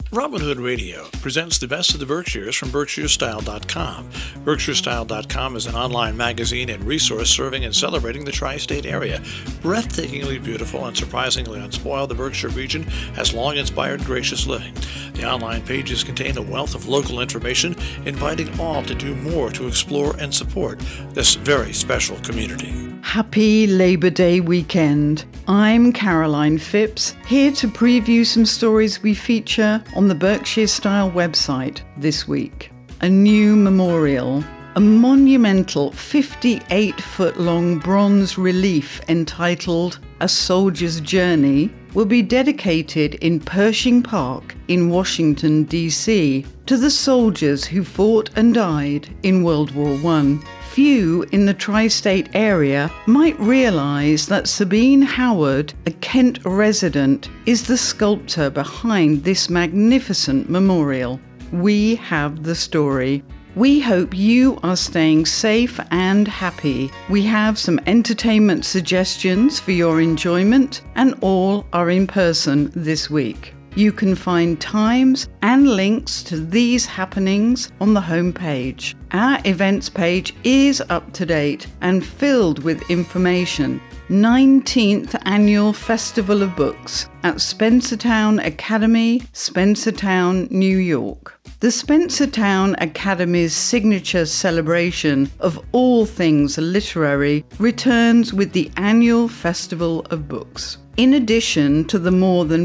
Robin Hood Radio presents the best of the Berkshires from BerkshireStyle.com. BerkshireStyle.com is an online magazine and resource serving and celebrating the tri-state area. Breathtakingly beautiful and surprisingly unspoiled, the Berkshire region has long inspired gracious living. The online pages contain a wealth of local information, inviting all to do more to explore and support this very special community. Happy Labor Day weekend. I'm Caroline Phipps, here to preview some stories we feature on the Berkshire Style website this week. A new memorial, a monumental 58-foot-long bronze relief entitled A Soldier's Journey, will be dedicated in Pershing Park in Washington, D.C. to the soldiers who fought and died in World War I. Few in the tri-state area might realise that Sabine Howard, a Kent resident, is the sculptor behind this magnificent memorial. We have the story. We hope you are staying safe and happy. We have some entertainment suggestions for your enjoyment, and all are in person this week. You can find times and links to these happenings on the homepage. Our events page is up to date and filled with information. 19th Annual Festival of Books at Spencertown Academy, Spencertown, New York. The Spencertown Academy's signature celebration of all things literary returns with the annual Festival of Books. In addition to the more than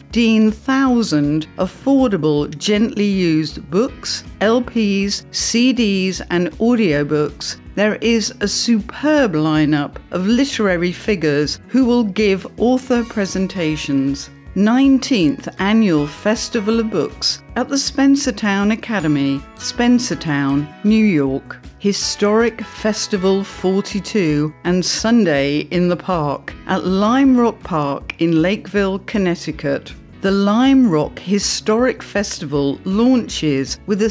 15,000 affordable, gently used books, LPs, CDs, and audiobooks, there is a superb lineup of literary figures who will give author presentations. 19th Annual Festival of Books at the Spencertown Academy, Spencertown, New York. Historic Festival 42 and Sunday in the Park at Lime Rock Park in Lakeville, Connecticut. The Lime Rock Historic Festival launches with a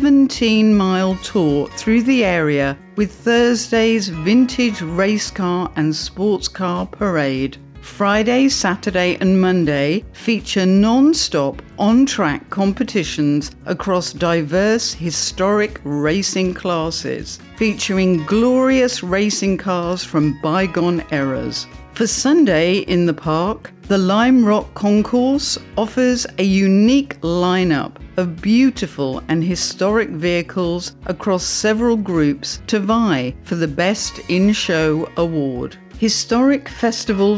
17-mile tour through the area with Thursday's vintage race car and sports car parade. Friday, Saturday and Monday feature non-stop on-track competitions across diverse historic racing classes, featuring glorious racing cars from bygone eras. For Sunday in the Park, the Lime Rock Concourse offers a unique lineup of beautiful and historic vehicles across several groups to vie for the Best in Show award. Historic Festival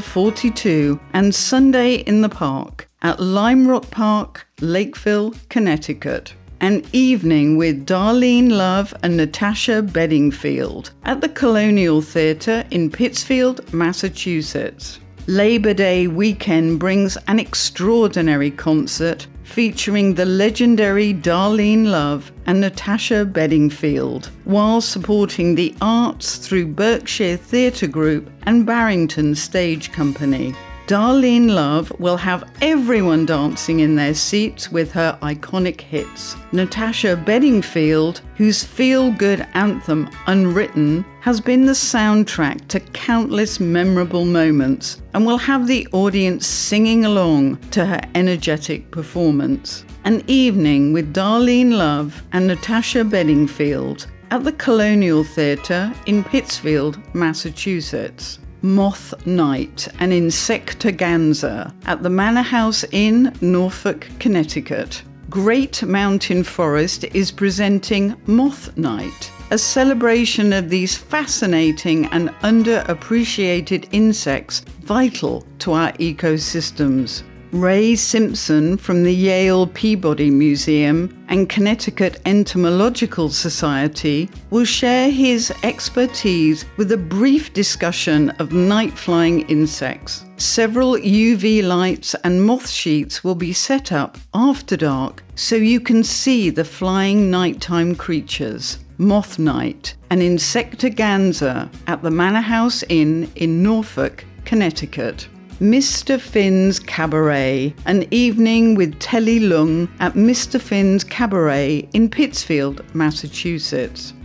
42 and Sunday in the Park at Lime Rock Park, Lakeville, Connecticut. An evening with Darlene Love and Natasha Bedingfield at the Colonial Theatre in Pittsfield, Massachusetts. Labor Day weekend brings an extraordinary concert featuring the legendary Darlene Love and Natasha Bedingfield, while supporting the arts through Berkshire Theatre Group and Barrington Stage Company. Darlene Love will have everyone dancing in their seats with her iconic hits. Natasha Bedingfield, whose feel-good anthem Unwritten has been the soundtrack to countless memorable moments, and will have the audience singing along to her energetic performance. An evening with Darlene Love and Natasha Bedingfield at the Colonial Theatre in Pittsfield, Massachusetts. Moth Night, an insectaganza at the Manor House Inn, Norfolk, Connecticut. Great Mountain Forest is presenting Moth Night, a celebration of these fascinating and underappreciated insects vital to our ecosystems. Ray Simpson from the Yale Peabody Museum and Connecticut Entomological Society will share his expertise with a brief discussion of night-flying insects. Several UV lights and moth sheets will be set up after dark so you can see the flying nighttime creatures. Moth Night, an insectaganza at the Manor House Inn in Norfolk, Connecticut. Mr. Finn's Cabaret, an evening with Telly Lung at Mr. Finn's Cabaret in Pittsfield, Massachusetts.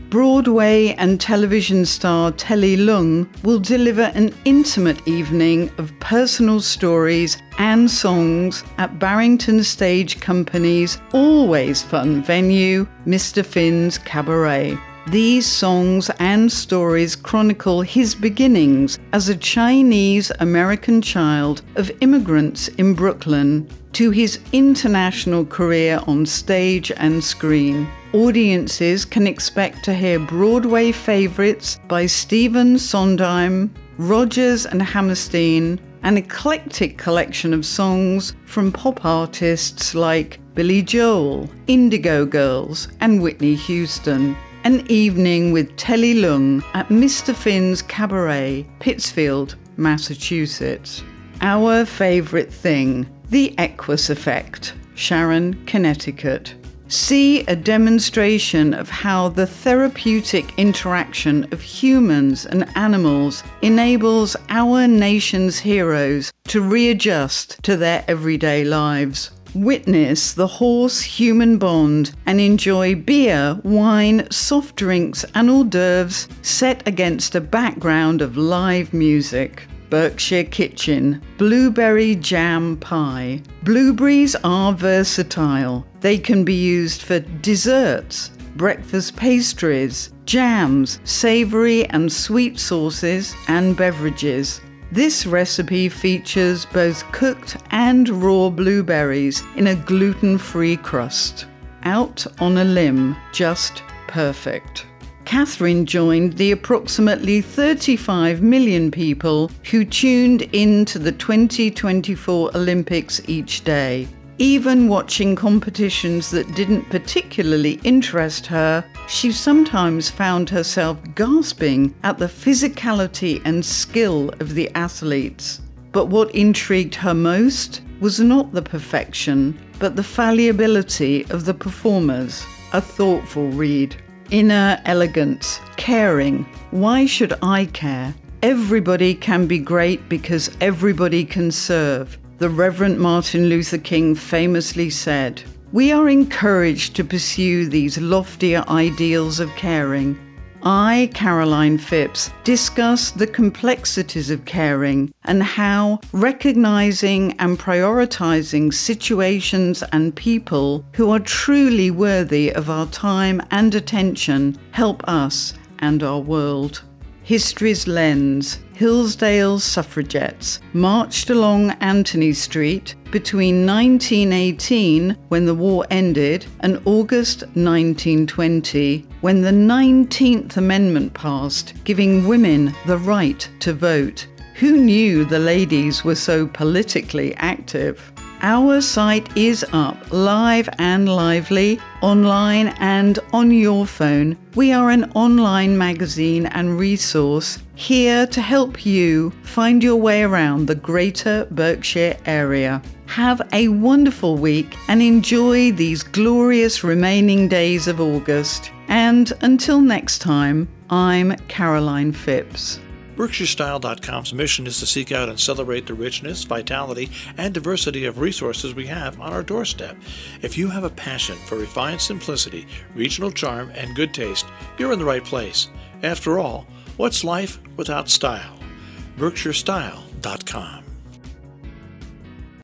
Broadway and television star Telly Leung will deliver an intimate evening of personal stories and songs at Barrington Stage Company's always fun venue, Mr. Finn's Cabaret. These songs and stories chronicle his beginnings as a Chinese-American child of immigrants in Brooklyn to his international career on stage and screen. Audiences can expect to hear Broadway favorites by Stephen Sondheim, Rodgers and Hammerstein, an eclectic collection of songs from pop artists like Billy Joel, Indigo Girls, and Whitney Houston. An evening with Telly Leung at Mr. Finn's Cabaret, Pittsfield, Massachusetts. Our favourite thing, the Equus Effect, Sharon, Connecticut. See a demonstration of how the therapeutic interaction of humans and animals enables our nation's heroes to readjust to their everyday lives. Witness the horse-human bond and enjoy beer, wine, soft drinks and hors d'oeuvres set against a background of live music. Berkshire Kitchen, blueberry jam pie. Blueberries are versatile. They can be used for desserts, breakfast pastries, jams, savoury and sweet sauces and beverages. This recipe features both cooked and raw blueberries in a gluten-free crust. Out on a limb, just perfect. Catherine joined the approximately 35 million people who tuned in to the 2024 Olympics each day. Even watching competitions that didn't particularly interest her, she sometimes found herself gasping at the physicality and skill of the athletes. But what intrigued her most was not the perfection, but the fallibility of the performers. A thoughtful read. Inner elegance, caring. Why should I care? Everybody can be great because everybody can serve. The Reverend Martin Luther King famously said, "We are encouraged to pursue these loftier ideals of caring." I, Caroline Phipps, discuss the complexities of caring and how recognizing and prioritizing situations and people who are truly worthy of our time and attention help us and our world. History's Lens. Hillsdale's suffragettes marched along Anthony Street between 1918, when the war ended, and August 1920, when the 19th Amendment passed, giving women the right to vote. Who knew the ladies were so politically active? Our site is up, live and lively, online and on your phone. We are an online magazine and resource here to help you find your way around the greater Berkshire area. Have a wonderful week and enjoy these glorious remaining days of August. And until next time, I'm Caroline Phipps. BerkshireStyle.com's mission is to seek out and celebrate the richness, vitality, and diversity of resources we have on our doorstep. If you have a passion for refined simplicity, regional charm, and good taste, you're in the right place. After all, what's life without style? BerkshireStyle.com.